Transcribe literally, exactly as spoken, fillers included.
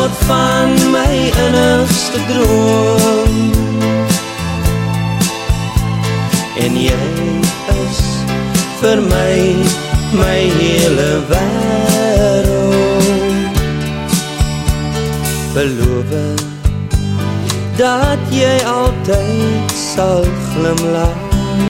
word van my innigste droom. En jy is vir my, my hele wêreld. Beloof dat jy altyd sal glimlag